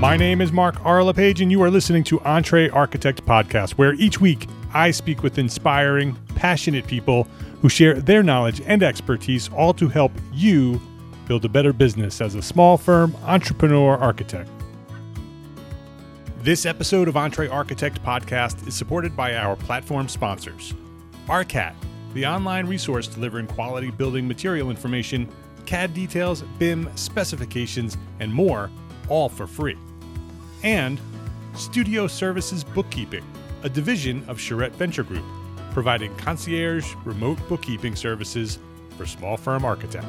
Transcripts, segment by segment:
My name is Mark R. LePage, and you are listening to EntreArchitect Podcast, where each week I speak with inspiring, passionate people who share their knowledge and expertise, all to help you build a better business as a small firm entrepreneur architect. This episode of EntreArchitect Podcast is supported by our platform sponsors. ARCAT, the online resource delivering quality building material information, CAD details, BIM specifications, and more, all for free. And Studio Services Bookkeeping, a division of Charette Venture Group, providing concierge remote bookkeeping services for small firm architects.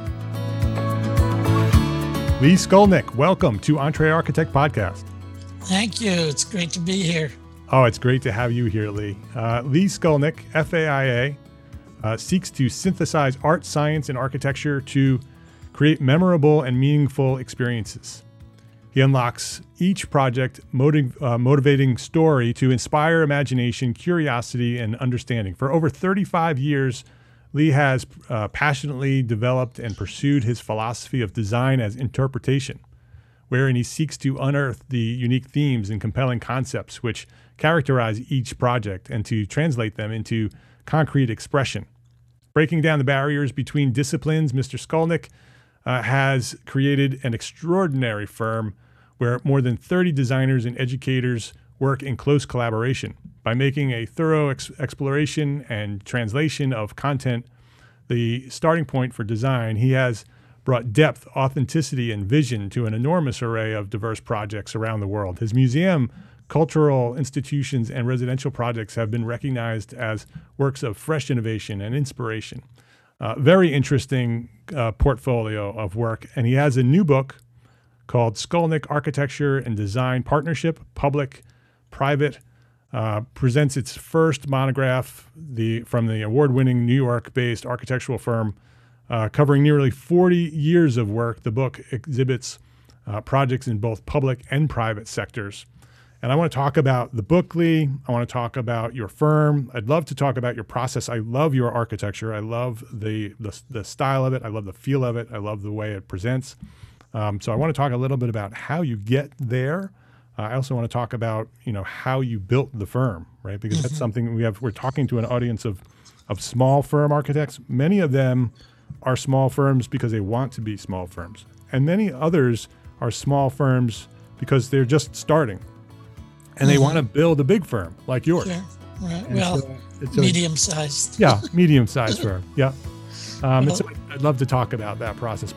Lee Skolnick, welcome to EntreArchitect Podcast. Thank you. It's great to be here. Oh, it's great to have you here, Lee. Lee Skolnick, FAIA, seeks to synthesize art, science, and architecture to create memorable and meaningful experiences. He unlocks each project motivating story to inspire imagination, curiosity, and understanding. For over 35 years, Lee has passionately developed and pursued his philosophy of design as interpretation, wherein he seeks to unearth the unique themes and compelling concepts which characterize each project and to translate them into concrete expression. Breaking down the barriers between disciplines, Mr. Skolnick has created an extraordinary firm where more than 30 designers and educators work in close collaboration. By making a thorough exploration and translation of content the starting point for design, he has brought depth, authenticity, and vision to an enormous array of diverse projects around the world. His museum, cultural institutions, and residential projects have been recognized as works of fresh innovation and inspiration. Very interesting portfolio of work, and he has a new book called Skolnick Architecture and Design Partnership, Public, Private, presents its first monograph from the award-winning New York-based architectural firm, covering nearly 40 years of work. The book exhibits projects in both public and private sectors. And I want to talk about the book, Lee. I want to talk about your firm. I'd love to talk about your process. I love your architecture. I love the style of it. I love the feel of it. I love the way it presents. So I want to talk a little bit about how you get there. I also want to talk about, how you built the firm, right? Because that's something we're talking to an audience of small firm architects. Many of them are small firms because they want to be small firms. And many others are small firms because they're just starting. And they want to build a big firm like yours. Sure. Right. Well, medium-sized. Yeah, medium-sized firm. Yeah. So I'd love to talk about that process.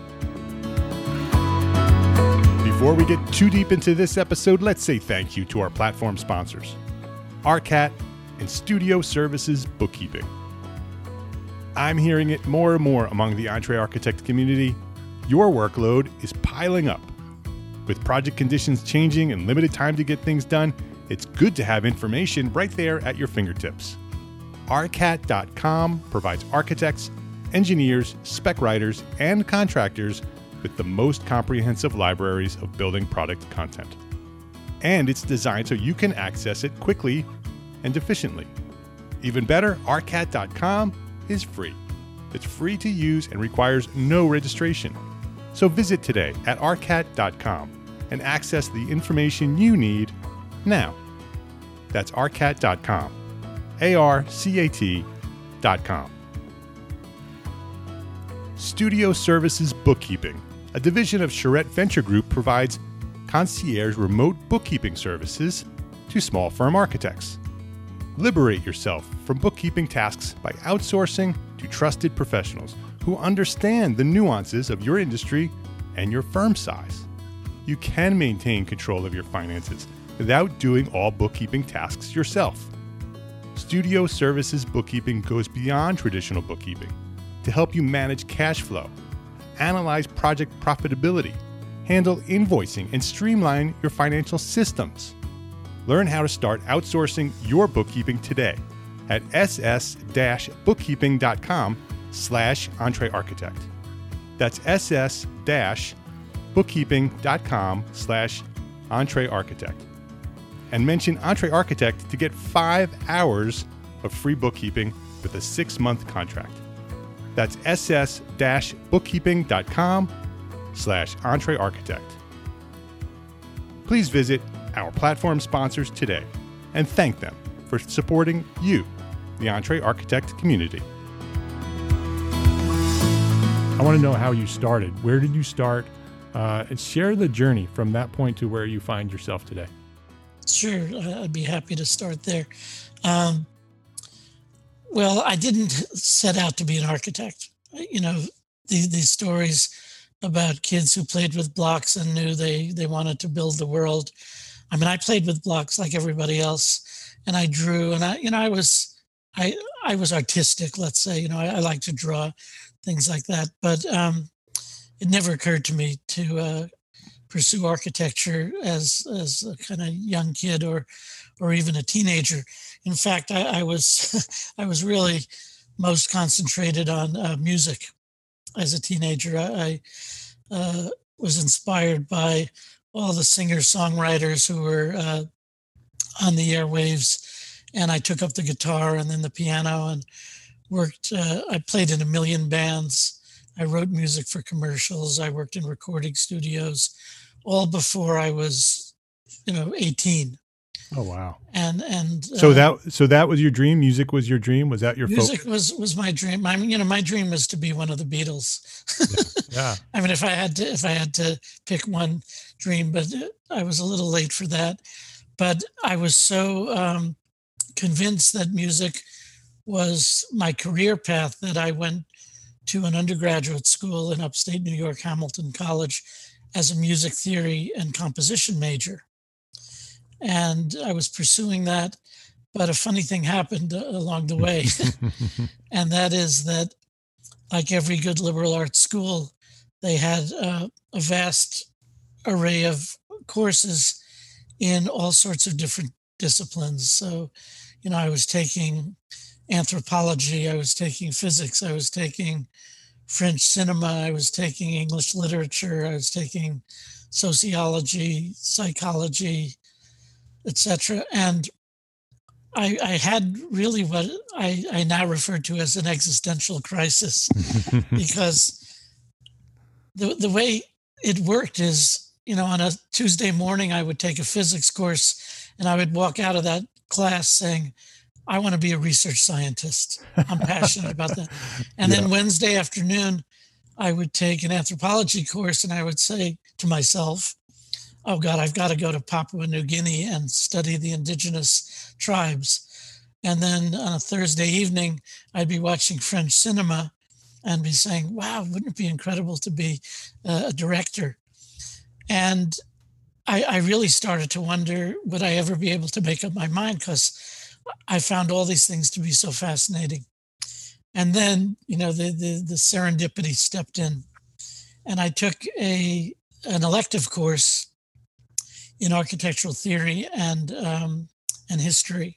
Before we get too deep into this episode, let's say thank you to our platform sponsors, ARCAT and Studio Services Bookkeeping. I'm hearing it more and more among the EntreArchitect community. Your workload is piling up. With project conditions changing and limited time to get things done, it's good to have information right there at your fingertips. ARCAT.com provides architects, engineers, spec writers, and contractors with the most comprehensive libraries of building product content. And it's designed so you can access it quickly and efficiently. Even better, ARCAT.com is free. It's free to use and requires no registration. So visit today at ARCAT.com and access the information you need now. That's ARCAT.com, ARCAT.com. Studio Services Bookkeeping, a division of Charette Venture Group, provides concierge remote bookkeeping services to small firm architects. Liberate yourself from bookkeeping tasks by outsourcing to trusted professionals who understand the nuances of your industry and your firm size. You can maintain control of your finances without doing all bookkeeping tasks yourself. Studio Services Bookkeeping goes beyond traditional bookkeeping to help you manage cash flow, analyze project profitability, handle invoicing, and streamline your financial systems. Learn how to start outsourcing your bookkeeping today at ss-bookkeeping.com/EntreArchitect. That's ss-bookkeeping.com/EntreArchitect. And mention EntreArchitect to get 5 hours of free bookkeeping with a 6-month contract. That's ss-bookkeeping.com/EntreArchitect. Please visit our platform sponsors today and thank them for supporting you, the EntreArchitect community. I want to know how you started. Where did you start? And share the journey from that point to where you find yourself today. Sure, I'd be happy to start there. Well, I didn't set out to be an architect. These stories about kids who played with blocks and knew they wanted to build the world. I mean, I played with blocks like everybody else, and I drew, and I was artistic, let's say. I like to draw, things like that. But it never occurred to me to pursue architecture as a kind of young kid or even a teenager. In fact, I was I was really most concentrated on music as a teenager. I was inspired by all the singer-songwriters who were on the airwaves, and I took up the guitar and then the piano and worked. I played in a million bands. I wrote music for commercials. I worked in recording studios, all before I was, 18. Oh wow! And so that was your dream. Music was your dream. Was that your music focus? was my dream. I mean, my dream was to be one of the Beatles. Yeah. I mean, if I had to pick one dream, but I was a little late for that. But I was so convinced that music was my career path that I went to an undergraduate school in upstate New York, Hamilton College, as a music theory and composition major. And I was pursuing that, but a funny thing happened along the way. And that is that, like every good liberal arts school, they had a vast array of courses in all sorts of different disciplines. So, I was taking anthropology, I was taking physics, I was taking French cinema, I was taking English literature, I was taking sociology, psychology, etc. And I had really what I now refer to as an existential crisis, because the way it worked is, on a Tuesday morning, I would take a physics course and I would walk out of that class saying, I want to be a research scientist. I'm passionate about that. And then Wednesday afternoon, I would take an anthropology course and I would say to myself, oh God, I've got to go to Papua New Guinea and study the indigenous tribes. And then on a Thursday evening, I'd be watching French cinema and be saying, wow, wouldn't it be incredible to be a director? And I really started to wonder, would I ever be able to make up my mind? Because I found all these things to be so fascinating. And then, the serendipity stepped in, and I took an elective course in architectural theory and history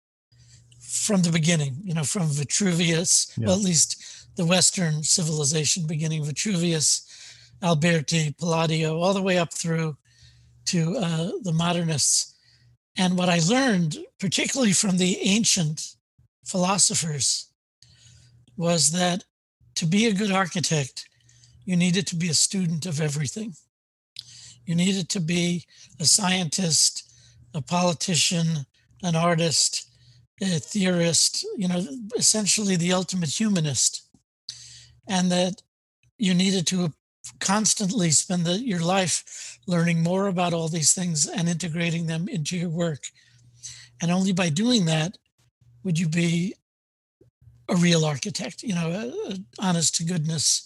from the beginning, from Vitruvius, well, at least the Western civilization beginning, Vitruvius, Alberti, Palladio, all the way up through to the modernists. And what I learned, particularly from the ancient philosophers, was that to be a good architect, you needed to be a student of everything. You needed to be a scientist, a politician, an artist, a theorist, essentially the ultimate humanist. And that you needed to constantly spend your life learning more about all these things and integrating them into your work. And only by doing that would you be a real architect, honest to goodness,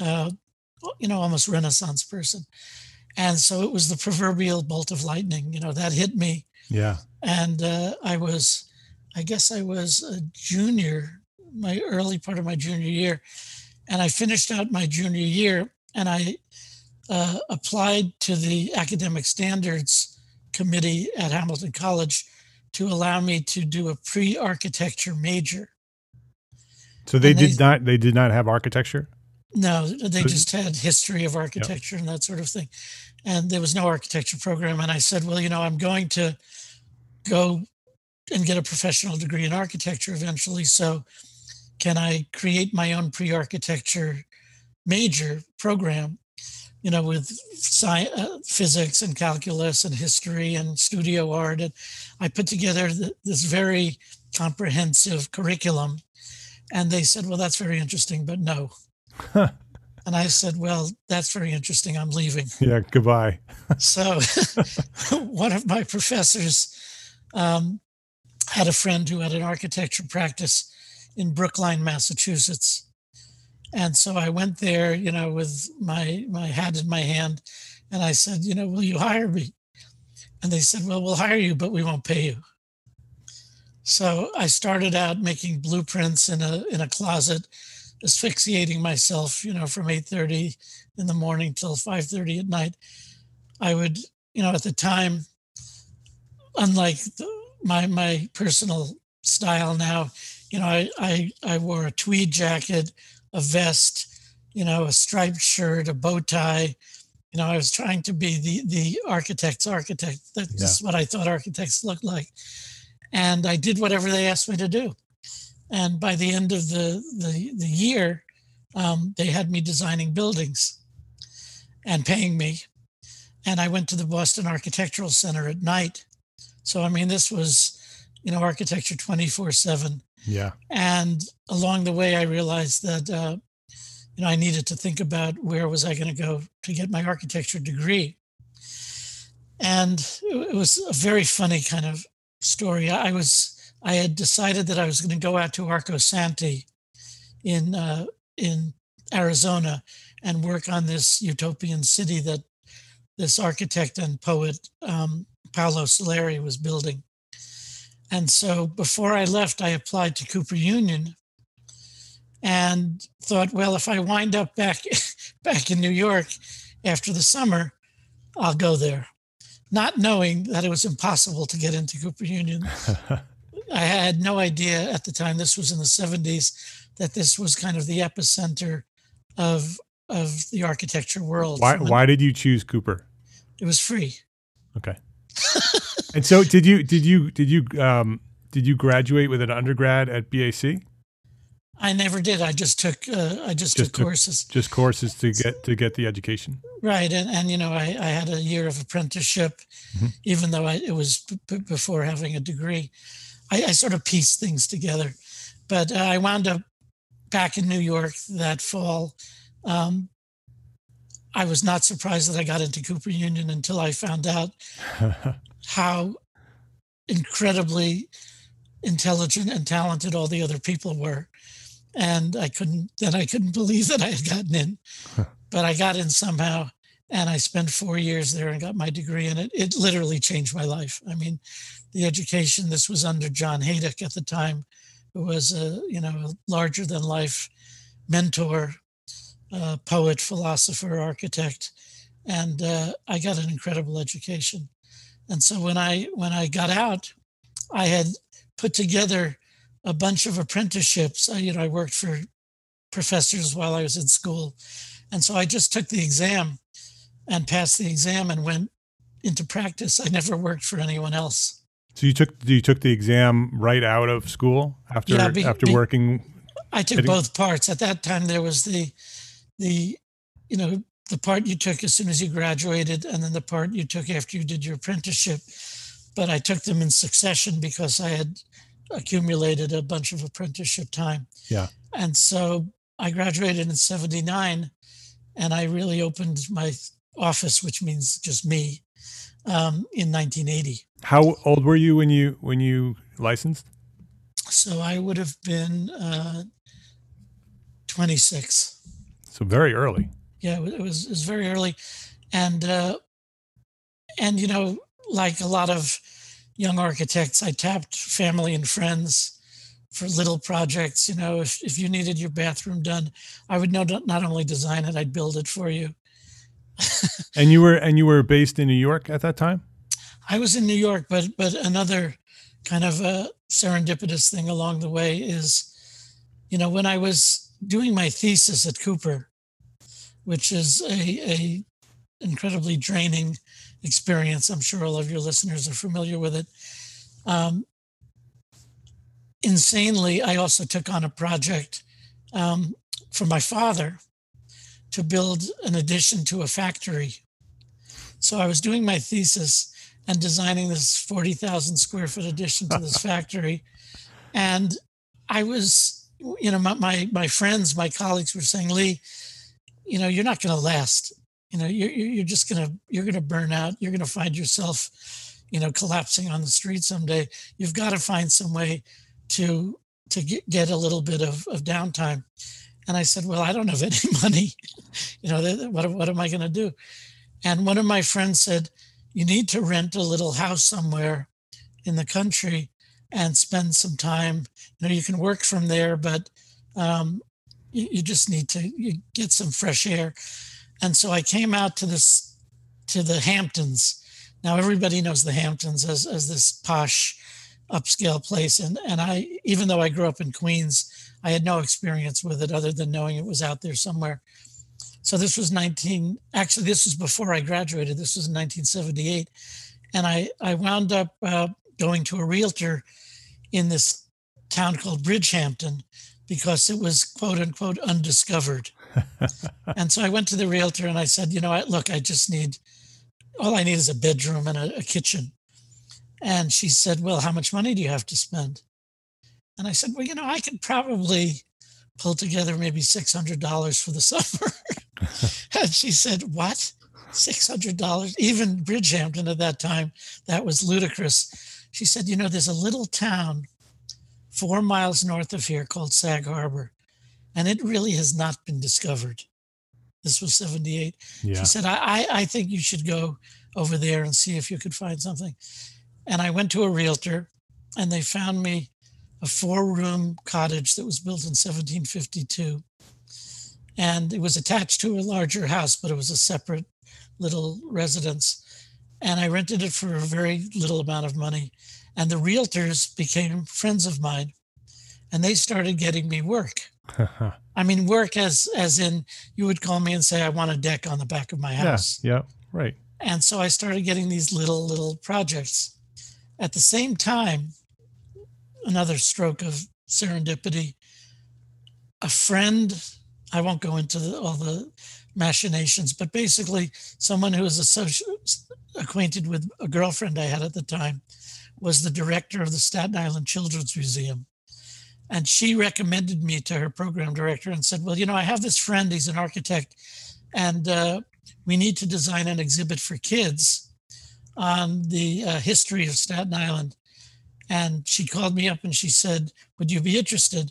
almost Renaissance person. And so it was the proverbial bolt of lightning, that hit me. Yeah. And I guess I was a junior, my early part of my junior year. And I finished out my junior year and I applied to the Academic Standards Committee at Hamilton College to allow me to do a pre-architecture major. So they did not have architecture? No, they just had history of architecture and that sort of thing. And there was no architecture program. And I said, well, I'm going to go and get a professional degree in architecture eventually. So can I create my own pre-architecture major program? with physics and calculus and history and studio art. And I put together this very comprehensive curriculum. And they said, well, that's very interesting, but no. And I said, well, that's very interesting. I'm leaving. Yeah, goodbye. So one of my professors had a friend who had an architecture practice in Brookline, Massachusetts. And so I went there, with my hat in my hand, and I said, will you hire me? And they said, well, we'll hire you, but we won't pay you. So I started out making blueprints in a closet, asphyxiating myself, from 8:30 in the morning till 5:30 at night. I would, at the time, unlike my personal style now, I wore a tweed jacket, a vest, a striped shirt, a bow tie. I was trying to be the architect's architect. That's what I thought architects looked like. And I did whatever they asked me to do. And by the end of the year, they had me designing buildings and paying me. And I went to the Boston Architectural Center at night. So, I mean, this was, architecture 24/7. Yeah. And along the way, I realized that, I needed to think about where was I going to go to get my architecture degree. And it was a very funny kind of story. I had decided that I was going to go out to Arco Santi in Arizona and work on this utopian city that this architect and poet Paolo Soleri was building. And so before I left, I applied to Cooper Union and thought, well, if I wind up back in New York after the summer, I'll go there. Not knowing that it was impossible to get into Cooper Union. I had no idea at the time, this was in the 70s, that this was kind of the epicenter of the architecture world. Why did you choose Cooper? It was free. Okay. And so did you graduate with an undergrad at BAC? I never did. I just took courses. Just courses to get the education. Right, and I had a year of apprenticeship, even though it was before having a degree. I sort of pieced things together, but I wound up back in New York that fall. I was not surprised that I got into Cooper Union until I found out how incredibly intelligent and talented all the other people were. And I couldn't believe that I had gotten in, but I got in somehow, and I spent 4 years there and got my degree, and it literally changed my life. I mean, the education, this was under John Haydock at the time, who was a larger than life mentor, poet, philosopher, architect, and I got an incredible education. And so when I got out, I had put together a bunch of apprenticeships. I worked for professors while I was in school. And so I just took the exam and passed the exam and went into practice. I never worked for anyone else. So you took the exam right out of school after working? I took both parts. At that time, there was the part you took as soon as you graduated, and then the part you took after you did your apprenticeship. But I took them in succession because I had accumulated a bunch of apprenticeship time. Yeah. And so I graduated in 79, and I really opened my office, which means just me, in 1980. How old were you when you licensed? So I would have been 26. So very early. Yeah, it was very early, and like a lot of young architects, I tapped family and friends for little projects. If you needed your bathroom done, I would not only design it, I'd build it for you. And you were based in New York at that time? I was in New York, but another kind of a serendipitous thing along the way is, when I was doing my thesis at Cooper, which is a incredibly draining experience. I'm sure all of your listeners are familiar with it. Insanely, I also took on a project for my father to build an addition to a factory. So I was doing my thesis and designing this 40,000 square foot addition to this factory. And I was, my friends, my colleagues were saying, Lee, you're not going to last. You're just you're going to burn out. You're going to find yourself, collapsing on the street someday. You've got to find some way to get a little bit of downtime. And I said, well, I don't have any money. What am I going to do? And one of my friends said, you need to rent a little house somewhere in the country and spend some time. You can work from there, but you just need to get some fresh air. And so I came out to the Hamptons. Now everybody knows the Hamptons as this posh upscale place. And I, even though I grew up in Queens, I had no experience with it other than knowing it was out there somewhere. So this was this was before I graduated. This was in 1978. And I wound up going to a realtor in this town called Bridgehampton because it was quote unquote undiscovered. And so I went to the realtor and I said, all I need is a bedroom and a kitchen. And she said, well, how much money do you have to spend? And I said, well, I could probably pull together maybe $600 for the summer. And she said, what? $600? Even Bridgehampton at that time, that was ludicrous. She said, there's a little town 4 miles north of here called Sag Harbor, and it really has not been discovered. This was 78. Yeah. She said, I think you should go over there and see if you could find something. And I went to a realtor, and they found me a 4-room cottage that was built in 1752. And it was attached to a larger house, but it was a separate little residence. And I rented it for a very little amount of money. And the realtors became friends of mine, and they started getting me work. I mean, work as in you would call me and say, I want a deck on the back of my house. Yeah, right. And so I started getting these little projects. At the same time, another stroke of serendipity, a friend, I won't go into all the machinations, but basically someone who was acquainted with a girlfriend I had at the time was the director of the Staten Island Children's Museum. And she recommended me to her program director and said, well, I have this friend, he's an architect, and we need to design an exhibit for kids on the history of Staten Island. And she called me up and she said, would you be interested?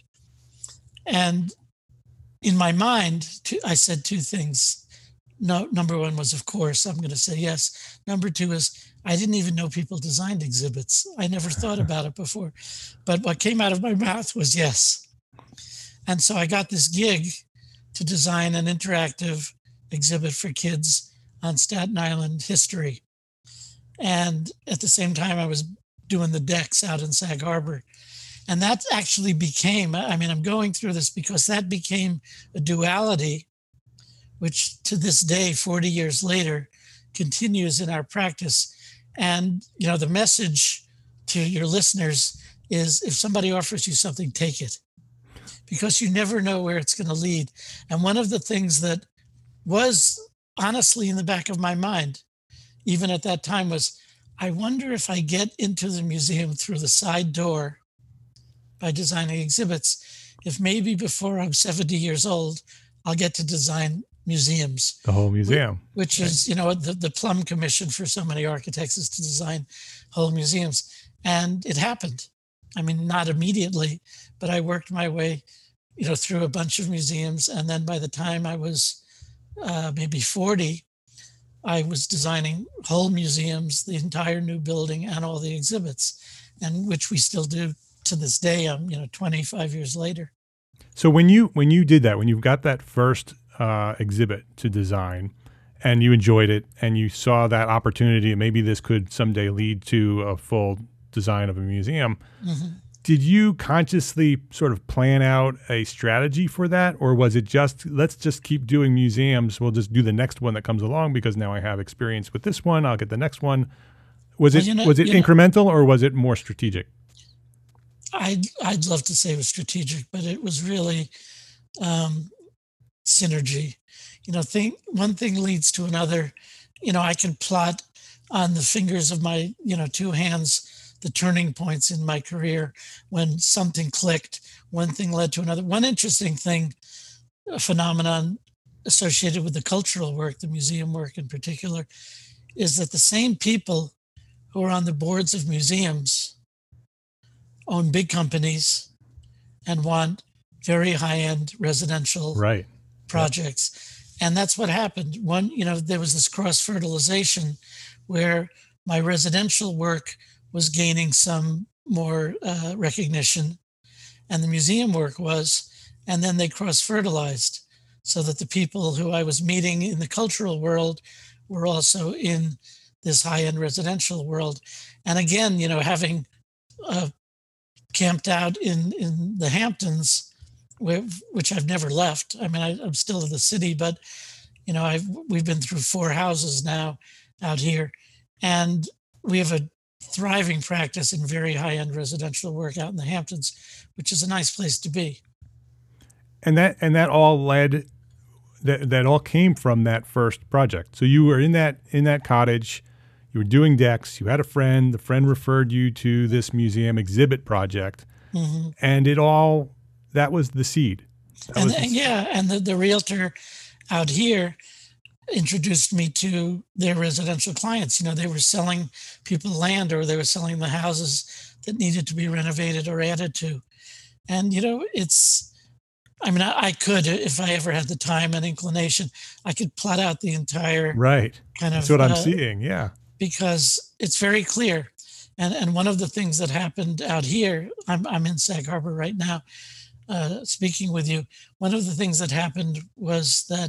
And in my mind, I said 2 things. No, number 1 was, of course, I'm going to say yes. Number 2 is, I didn't even know people designed exhibits. I never thought about it before. But what came out of my mouth was yes. And so I got this gig to design an interactive exhibit for kids on Staten Island history. And at the same time, I was doing the decks out in Sag Harbor. And that actually became, I'm going through this because that became a duality, which to this day, 40 years later, continues in our practice. And, the message to your listeners is if somebody offers you something, take it, because you never know where it's going to lead. And one of the things that was honestly in the back of my mind, even at that time, was I wonder if I get into the museum through the side door by designing exhibits, if maybe before I'm 70 years old, I'll get to design museums. The whole museum. Which is, the Plum Commission for so many architects is to design whole museums. And it happened. Not immediately, but I worked my way, through a bunch of museums. And then by the time I was maybe 40, I was designing whole museums, the entire new building and all the exhibits, and which we still do to this day, 25 years later. So when you did that, when you got that first exhibit to design and you enjoyed it and you saw that opportunity, maybe this could someday lead to a full design of a museum, did you consciously sort of plan out a strategy for that? Or was it just, let's just keep doing museums, we'll just do the next one that comes along because now I have experience with this one, I'll get the next one. Was it incremental or was it more strategic? I'd love to say it was strategic, but it was really synergy. One thing leads to another. I can plot on the fingers of my, two hands the turning points in my career when something clicked, one thing led to another. One interesting thing, a phenomenon associated with the cultural work, the museum work in particular, is that the same people who are on the boards of museums own big companies and want very high-end residential Right. projects. And that's what happened. There was this cross-fertilization where my residential work was gaining some more recognition, and the museum work was, and then they cross-fertilized so that the people who I was meeting in the cultural world were also in this high-end residential world. And again, having camped out in the Hamptons, which I've never left. I mean, I'm still in the city, but we've been through 4 houses now out here, and we have a thriving practice in very high-end residential work out in the Hamptons, which is a nice place to be. And that all led, that all came from that first project. So you were in that cottage, you were doing decks, you had a friend, the friend referred you to this museum exhibit project, Mm-hmm. and that was the seed. And the realtor out here introduced me to their residential clients. They were selling people land, or they were selling the houses that needed to be renovated or added to. And I could, if I ever had the time and inclination, I could plot out the entire Right. kind of. That's what I'm seeing. Yeah. Because it's very clear. And one of the things that happened out here, I'm in Sag Harbor right now, speaking with you. One of the things that happened was that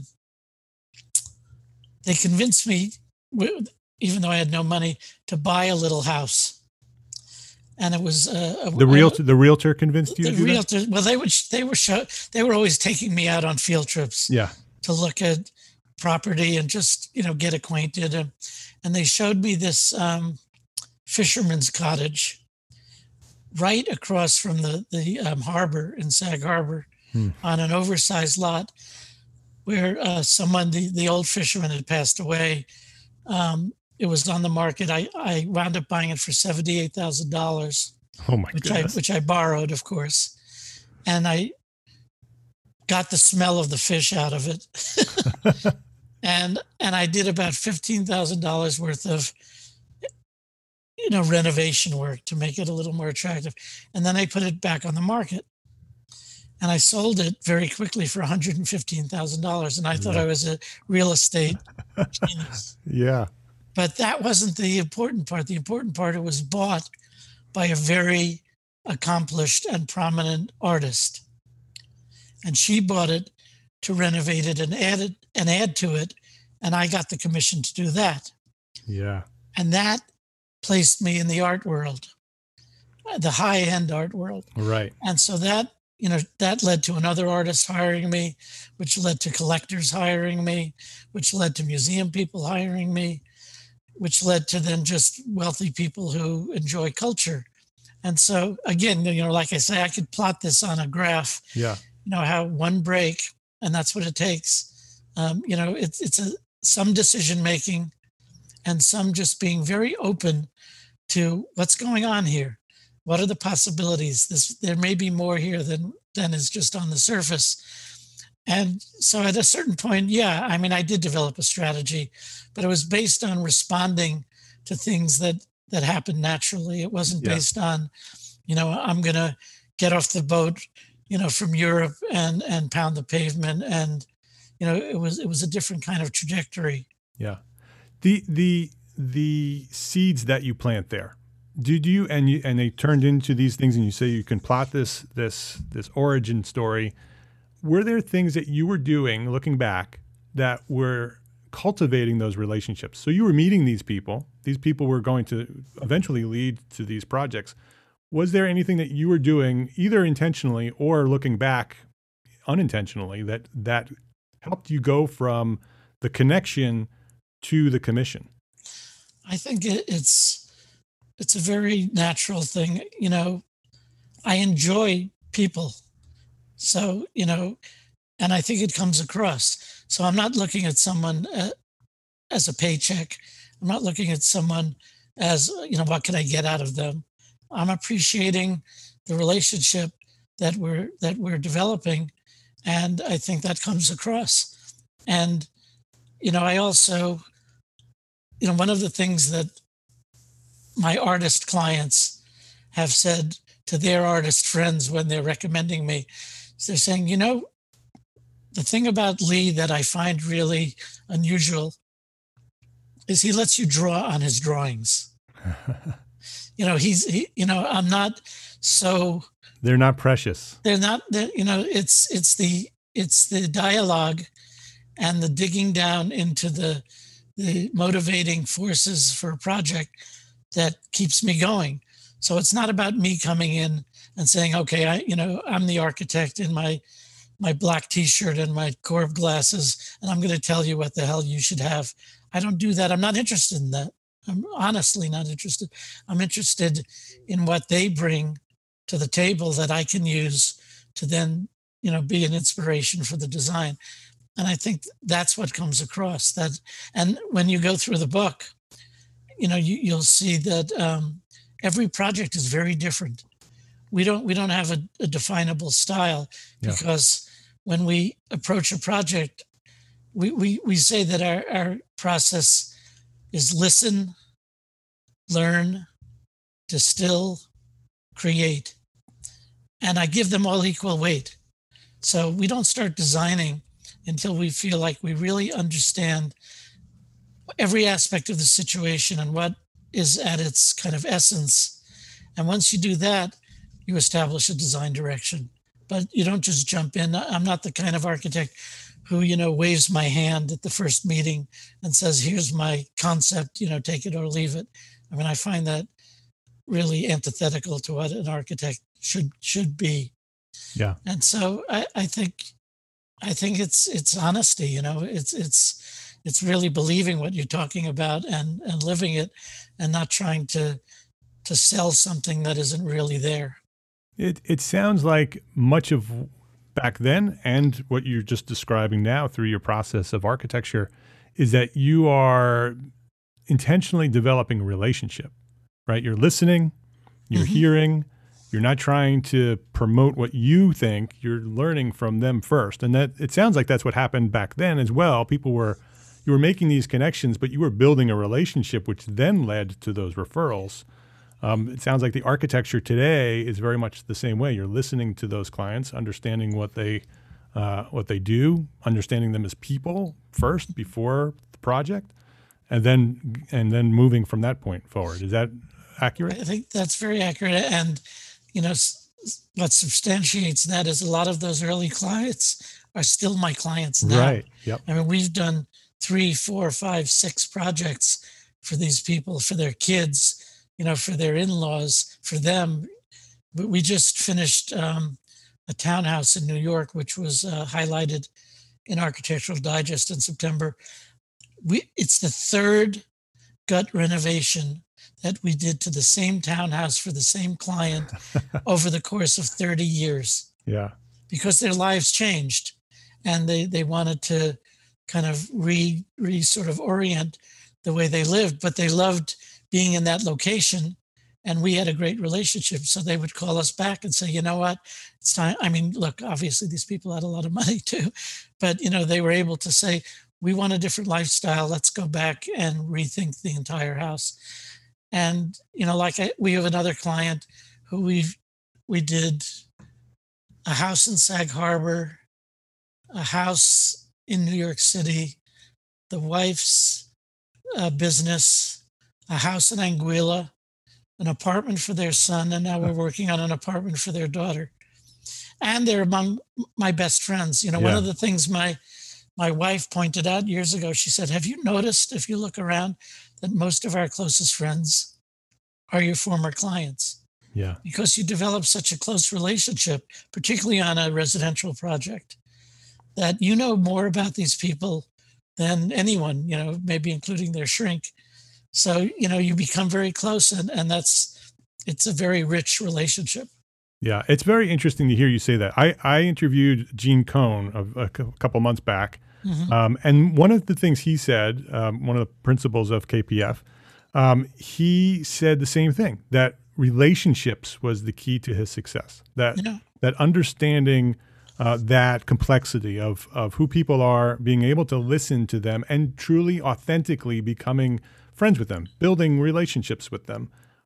they convinced me, even though I had no money, to buy a little house. And it was the realtor convinced you to do that? Well, they were always taking me out on field trips. Yeah. To look at property and just get acquainted, and they showed me this fisherman's cottage right across from the harbor in Sag Harbor, on an oversized lot where the old fisherman had passed away. It was on the market. I wound up buying it for $78,000. Oh my goodness! Which I borrowed, of course, and I got the smell of the fish out of it, and I did about $15,000 worth of renovation work to make it a little more attractive, and then I put it back on the market, and I sold it very quickly for $115,000, and I thought I was a real estate genius. Yeah. But that wasn't the important part. The important part, it was bought by a very accomplished and prominent artist. And she bought it to renovate it and add to it. And I got the commission to do that. Yeah. And that placed me in the art world, the high-end art world. Right. And so that led to another artist hiring me, which led to collectors hiring me, which led to museum people hiring me, which led to then just wealthy people who enjoy culture. And so again, like I say, I could plot this on a graph. Yeah. How one break, and that's what it takes. It's some decision making, and some just being very open to what's going on here. What are the possibilities? There may be more here than is just on the surface. And so at a certain point, I did develop a strategy, but it was based on responding to things that happened naturally. It wasn't based on, I'm going to get off the boat, from Europe and pound the pavement. And, it was a different kind of trajectory. Yeah. The seeds that you plant there, did you, and they turned into these things, and you say you can plot this origin story. Were there things that you were doing, looking back, that were cultivating those relationships? So you were meeting these people. These people were going to eventually lead to these projects. Was there anything that you were doing, either intentionally or looking back unintentionally, that helped you go from the connection to the commission? I think it's a very natural thing. I enjoy people. So, And I think it comes across. So I'm not looking at someone as a paycheck. I'm not looking at someone as, what can I get out of them? I'm appreciating the relationship that we're developing, and I think that comes across. And I also, one of the things that my artist clients have said to their artist friends when they're recommending me is they're saying, the thing about Lee that I find really unusual is he lets you draw on his drawings. I'm not so. They're not precious. They're not. It's the dialogue and the digging down into the motivating forces for a project that keeps me going. So it's not about me coming in and saying, okay, I'm the architect in my black t-shirt and my Korb glasses, and I'm going to tell you what the hell you should have. I don't do that. I'm not interested in that. I'm honestly not interested. I'm interested in what they bring to the table that I can use to then, be an inspiration for the design. And I think that's what comes across. And when you go through the book, you'll see that every project is very different. We don't have a definable style. Yeah. Because when we approach a project, we say that our process is listen, learn, distill, create. And I give them all equal weight. So we don't start designing until we feel like we really understand every aspect of the situation and what is at its kind of essence. And once you do that, you establish a design direction. But you don't just jump in. I'm not the kind of architect who, waves my hand at the first meeting and says, here's my concept, take it or leave it. I mean, I find that really antithetical to what an architect should be. Yeah. And so I think it's honesty, it's really believing what you're talking about and living it, and not trying to sell something that isn't really there. It sounds like much of back then and what you're just describing now through your process of architecture is that you are intentionally developing a relationship, right? You're listening, you're hearing, you're not trying to promote what you think, you're learning from them first. And that it sounds like that's what happened back then as well. You were making these connections, but you were building a relationship, which then led to those referrals. It sounds like the architecture today is very much the same way. You're listening to those clients, understanding what they do, understanding them as people first before the project, and then moving from that point forward. Is that accurate? I think that's very accurate. And what substantiates that is a lot of those early clients are still my clients now. Right. Yep. I mean, we've done 3, 4, 5, 6 projects for these people, for their kids, for their in-laws, for them. But we just finished a townhouse in New York, which was highlighted in Architectural Digest in September. It's the third gut renovation that we did to the same townhouse for the same client over the course of 30 years. Yeah. Because their lives changed, and they wanted to kind of sort of orient the way they lived, but they loved being in that location, and we had a great relationship. So they would call us back and say, you know what, it's time. I mean, look, obviously these people had a lot of money too, but they were able to say, we want a different lifestyle. Let's go back and rethink the entire house. And, we have another client who we did a house in Sag Harbor, a house in New York City, the wife's business, a house in Anguilla, an apartment for their son, and now we're working on an apartment for their daughter. And they're among my best friends. One of the things my wife pointed out years ago, she said, have you noticed, if you look around, that most of our closest friends are your former clients? Yeah. Because you develop such a close relationship, particularly on a residential project, that more about these people than anyone, maybe including their shrink. So, you become very close, and it's a very rich relationship. Yeah, it's very interesting to hear you say that. I interviewed Gene Cohn a couple months back, Hmm. and one of the things he said, one of the principles of KPF, he said the same thing, that relationships was the key to his success. Yeah. That understanding that complexity of who people are, being able to listen to them, and truly, authentically becoming friends with them, building relationships with them,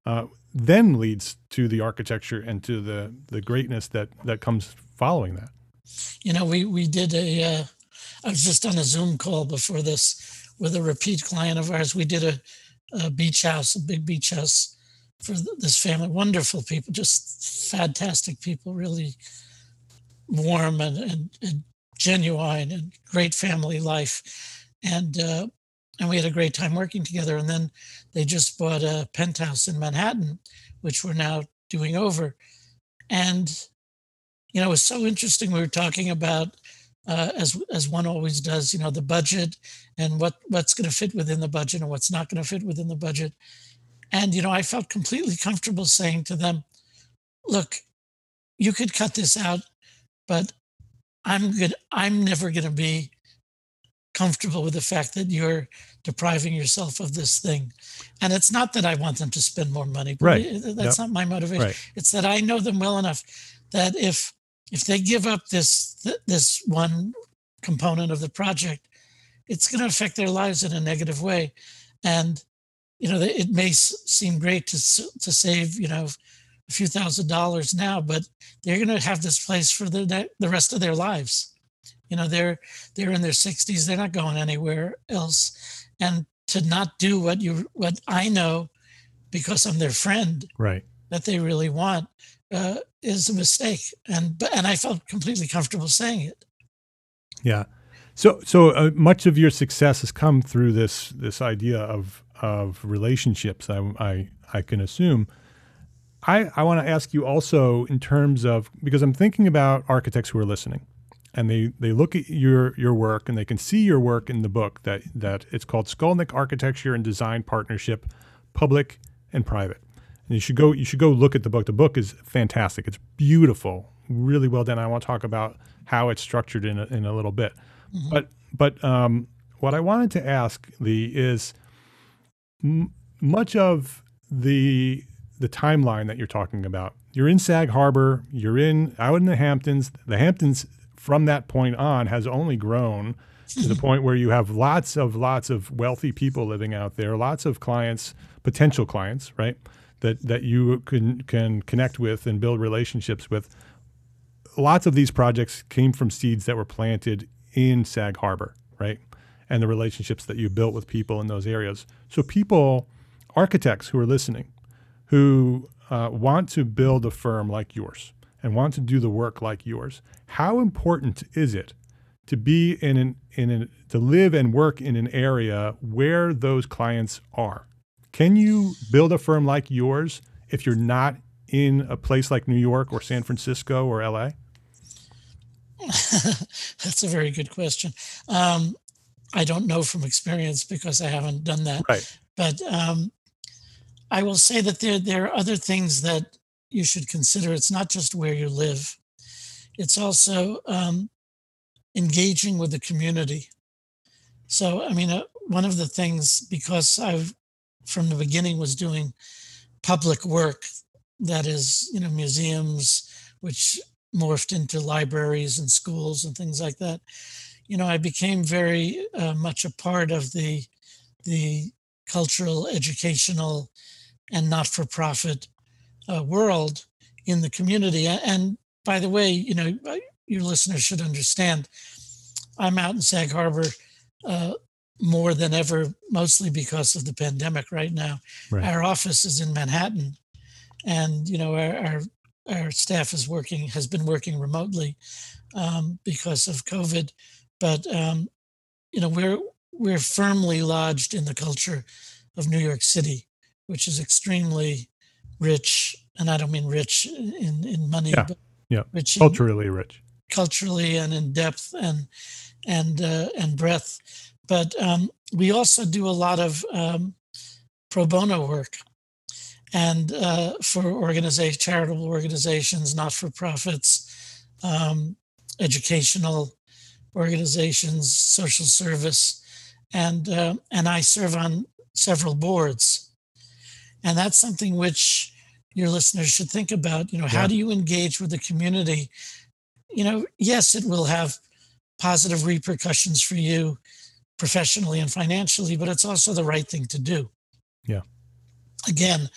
then leads to the architecture and to the greatness that comes following that. We did I was just on a Zoom call before this with a repeat client of ours. We did a beach house, a big beach house for this family. Wonderful people, just fantastic people, really warm and genuine and great family life. And we had a great time working together. And then they just bought a penthouse in Manhattan, which we're now doing over. And it was so interesting. We were talking about, as one always does, the budget and what's going to fit within the budget and what's not going to fit within the budget. And I felt completely comfortable saying to them, "Look, you could cut this out, but I'm good. I'm never going to be comfortable with the fact that you're depriving yourself of this thing." And it's not that I want them to spend more money. Right. That's Yep. not my motivation. Right. It's that I know them well enough that if they give up this one component of the project, it's going to affect their lives in a negative way. And it may seem great to save a few $1,000s now, but they're going to have this place for the rest of their lives. They're in their 60s. They're not going anywhere else. And to not do what I know because I'm their friend Right. that they really want is a mistake. And I felt completely comfortable saying it. Yeah. So much of your success has come through this idea of relationships. I can assume. I want to ask you also in terms of, because I'm thinking about architects who are listening, and they look at your work and they can see your work in the book that it's called Skolnick Architecture and Design Partnership, Public and Private. And you should go look at the book. The book is fantastic. It's beautiful, really well done. I want to talk about how it's structured in a little bit. Hmm. But what I wanted to ask, Lee, is much of the timeline that you're talking about. You're in Sag Harbor. You're out in the Hamptons. The Hamptons, from that point on, has only grown to the point where you have lots of wealthy people living out there, lots of clients, potential clients, right? That you can connect with and build relationships with. Lots of these projects came from seeds that were planted in Sag Harbor, right? And the relationships that you built with people in those areas. So architects who are listening, who want to build a firm like yours and want to do the work like yours, how important is it to be to live and work in an area where those clients are? Can you build a firm like yours if you're not in a place like New York or San Francisco or LA? That's a very good question. I don't know from experience because I haven't done that. Right. But I will say that there are other things that you should consider. It's not just where you live. It's also engaging with the community. So, I mean, one of the things, because I've from the beginning was doing public work, that is, museums, which morphed into libraries and schools and things like that. I became very much a part of the cultural, educational, and not-for-profit world in the community. And by the way, your listeners should understand, I'm out in Sag Harbor more than ever, mostly because of the pandemic right now. Right. Our office is in Manhattan, and our staff has been working remotely because of COVID. But we're firmly lodged in the culture of New York City, which is extremely rich, and I don't mean rich in money, Yeah. but Yeah. rich Culturally rich. culturally and in depth and breadth. But we also do a lot of pro bono work, and for charitable organizations, not-for-profits, educational organizations, social service, and I serve on several boards. And that's something which your listeners should think about. How Yeah. do you engage with the community? Yes, it will have positive repercussions for you professionally and financially, but it's also the right thing to do. Yeah. Again,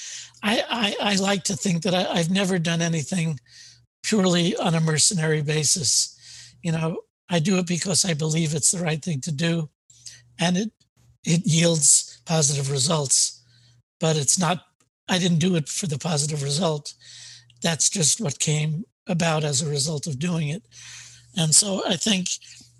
I like to think that I've never done anything purely on a mercenary basis. You know, I do it because I believe it's the right thing to do, and it yields positive results. But it's not. I didn't do it for the positive result. That's just what came about as a result of doing it. And so I think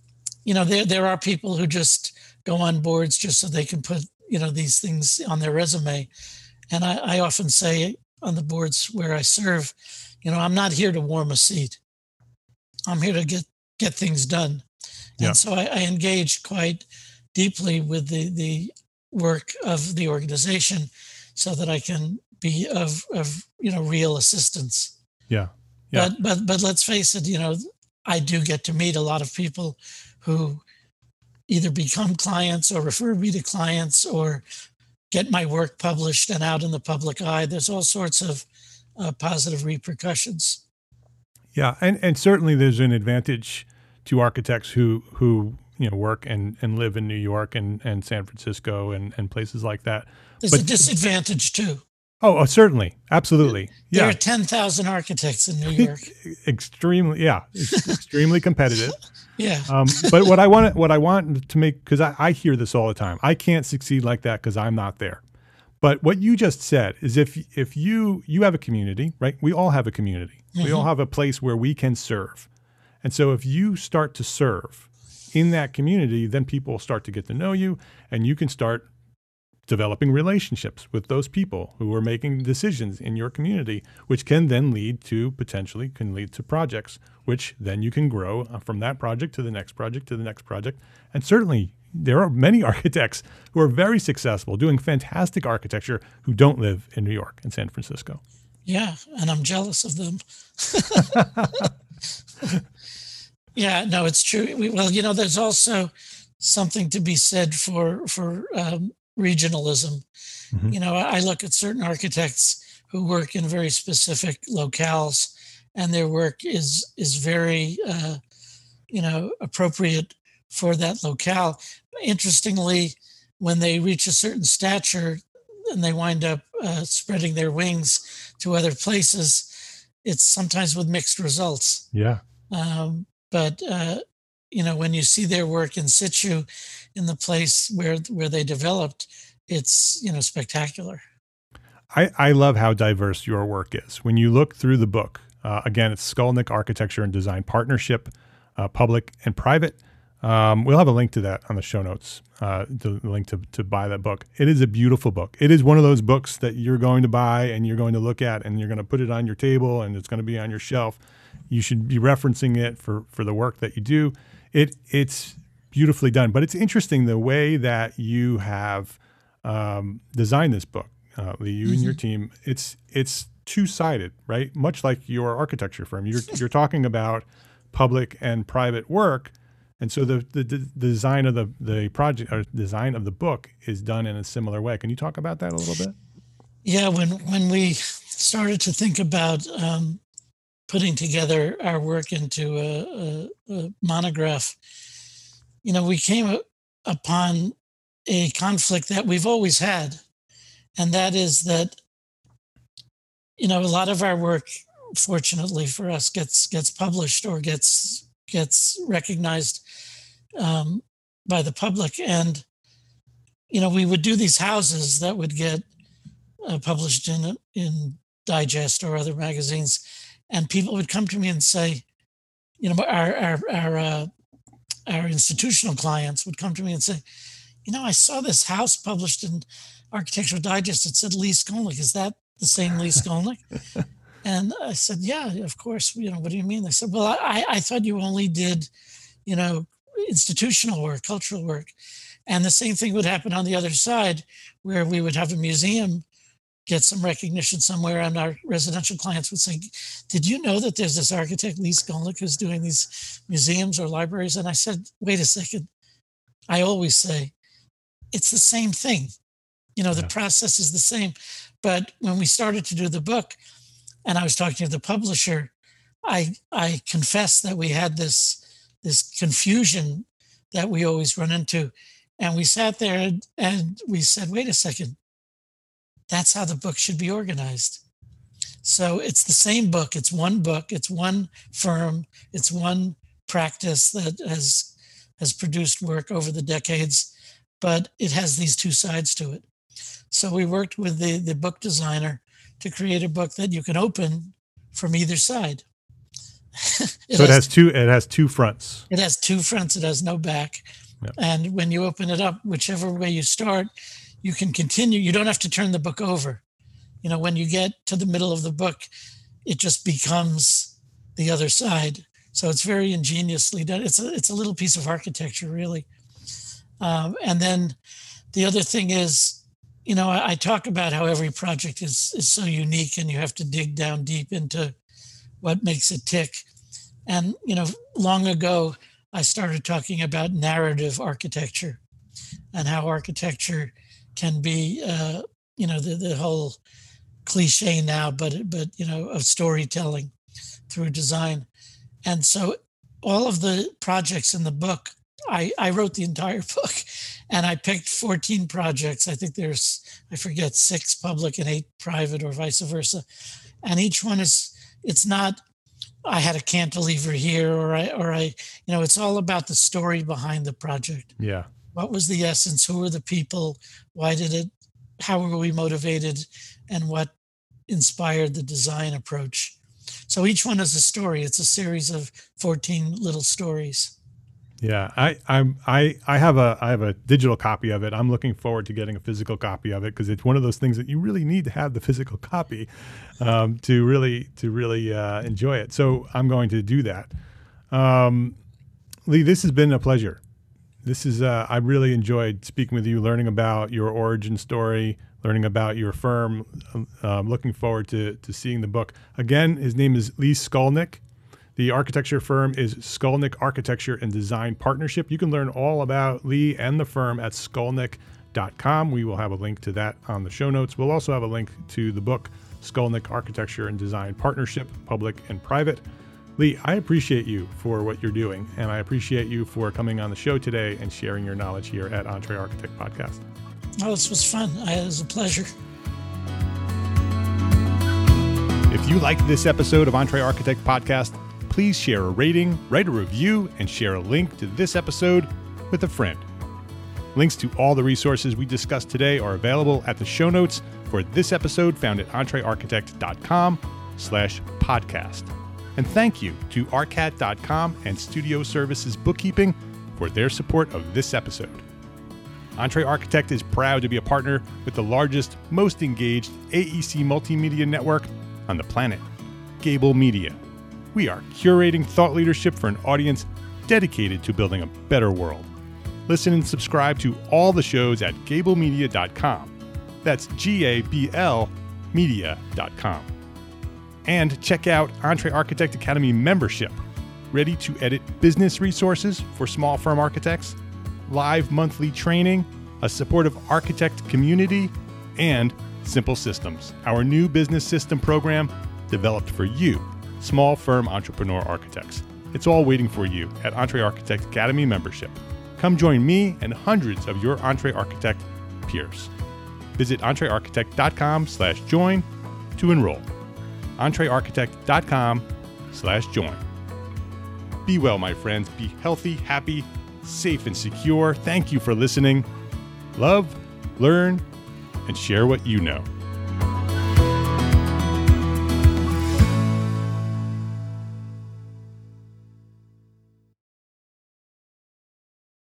there are people who just go on boards just so they can put these things on their resume. And I often say on the boards where I serve, I'm not here to warm a seat. I'm here to get things done. Yeah. And so I engage quite deeply with the work of the organization so that I can be of real assistance. Yeah. Yeah. But let's face it, I do get to meet a lot of people who either become clients or refer me to clients or get my work published and out in the public eye. There's all sorts of positive repercussions. Yeah, and certainly there's an advantage to architects who work and live in New York and San Francisco and places like that. There's a disadvantage too. Oh, certainly, absolutely. Yeah, there are 10,000 architects in New York. Extremely competitive. Yeah. But what I want to make, because I hear this all the time, I can't succeed like that because I'm not there. But what you just said is if you have a community, right? We all have a community. Mm-hmm. We all have a place where we can serve. And so if you start to serve in that community, then people start to get to know you, and you can start developing relationships with those people who are making decisions in your community, which can then lead to projects, which then you can grow from that project to the next project to the next project. And certainly there are many architects who are very successful doing fantastic architecture who don't live in New York and San Francisco. Yeah, and I'm jealous of them. Yeah, no, it's true. There's also something to be said for regionalism. Mm-hmm. I look at certain architects who work in very specific locales, and their work is very appropriate for that locale. Interestingly, when they reach a certain stature and they wind up spreading their wings to other places, it's sometimes with mixed results. Yeah. But when you see their work in situ in the place where they developed, it's spectacular. I love how diverse your work is. When you look through the book, again, it's Skolnick Architecture and Design Partnership, public and private. We'll have a link to that on the show notes, the link to buy that book. It is a beautiful book. It is one of those books that you're going to buy and you're going to look at and you're going to put it on your table and it's going to be on your shelf. You should be referencing it for the work that you do. It's beautifully done. But it's interesting the way that you have designed this book, Lee, you and your team. It's two-sided, right? Much like your architecture firm. You're talking about public and private work. And so the design of the project or design of the book is done in a similar way. Can you talk about that a little bit? Yeah, when we started to think about putting together our work into a monograph, we came upon a conflict that we've always had, and that is that a lot of our work, fortunately for us, gets published or gets recognized by the public. And we would do these houses that would get published in Digest or other magazines, and people would come to me and say, our institutional clients would come to me and say, I saw this house published in Architectural Digest. It said Lee Skolnick. Is that the same Lee Skolnick? And I said, yeah, of course. What do you mean? They said, well, I thought you only did, institutional work, cultural work. And the same thing would happen on the other side, where we would have a museum get some recognition somewhere, and our residential clients would say, did you know that there's this architect, Lee Skolnick, who's doing these museums or libraries? And I said, wait a second. I always say, it's the same thing. The process is the same. But when we started to do the book, and I was talking to the publisher, I confessed that we had this confusion that we always run into. And we sat there and we said, wait a second, that's how the book should be organized. So it's the same book. It's one book. It's one firm. It's one practice that has produced work over the decades, but it has these two sides to it. So we worked with the book designer to create a book that you can open from either side. It has two fronts. It has two fronts. It has no back. Yep. And when you open it up, whichever way you start, you can continue. You don't have to turn the book over. When you get to the middle of the book, it just becomes the other side. So it's very ingeniously done. It's a little piece of architecture, really. And then the other thing is, I talk about how every project is so unique, and you have to dig down deep into what makes it tick. And, long ago, I started talking about narrative architecture and how architecture can be, the whole cliche now, but of storytelling through design. And so all of the projects in the book, I wrote the entire book, and I picked 14 projects. I think there's, 6 public and 8 private, or vice versa. And each one it's not, I had a cantilever here, or I, it's all about the story behind the project. Yeah. What was the essence? Who were the people? Why did it? How were we motivated? And what inspired the design approach? So each one is a story. It's a series of 14 little stories. Yeah, I have a digital copy of it. I'm looking forward to getting a physical copy of it, because it's one of those things that you really need to have the physical copy to really enjoy it. So I'm going to do that. Lee, this has been a pleasure. I really enjoyed speaking with you, learning about your origin story, learning about your firm. Looking forward to seeing the book. Again, his name is Lee Skolnick. The architecture firm is Skolnick Architecture and Design Partnership. You can learn all about Lee and the firm at skolnick.com. We will have a link to that on the show notes. We'll also have a link to the book, Skolnick Architecture and Design Partnership, Public and Private. Lee, I appreciate you for what you're doing, and I appreciate you for coming on the show today and sharing your knowledge here at EntreArchitect Podcast. Oh, this was fun. It was a pleasure. If you liked this episode of EntreArchitect Podcast, please share a rating, write a review, and share a link to this episode with a friend. Links to all the resources we discussed today are available at the show notes for this episode, found at entrearchitect.com/podcast. And thank you to arcat.com and Studio Services Bookkeeping for their support of this episode. EntreArchitect is proud to be a partner with the largest, most engaged AEC multimedia network on the planet, Gable Media. We are curating thought leadership for an audience dedicated to building a better world. Listen and subscribe to all the shows at gablemedia.com. That's GABL media.com. And check out EntreArchitect Academy membership. Ready to edit business resources for small firm architects, live monthly training, a supportive architect community, and Simple Systems, our new business system program developed for you, small firm entrepreneur architects. It's all waiting for you at EntreArchitect Academy membership. Come join me and hundreds of your EntreArchitect peers. Visit entrearchitect.com/join to enroll. entrearchitect.com/join. Be well, my friends. Be healthy, happy, safe, and secure. Thank you for listening. Love, learn, and share what you know.